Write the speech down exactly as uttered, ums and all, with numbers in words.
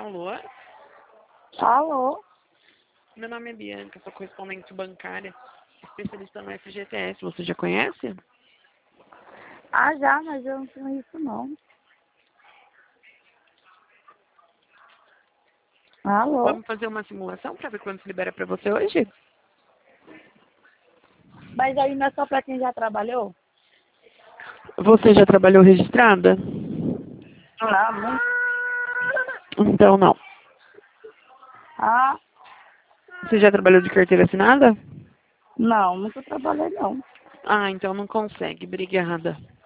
Alô? Alô? Meu nome é Bianca, sou correspondente bancária, especialista no F G T S. Você já conhece? Ah, já, mas eu não tenho isso não. Alô? Vamos fazer uma simulação para ver quando se libera para você hoje? Mas aí não é só pra quem já trabalhou? Você já trabalhou registrada? Ah, muito. Então não. Ah, Você já trabalhou de carteira assinada? não, nunca trabalhei não. Ah, então não consegue. Obrigada.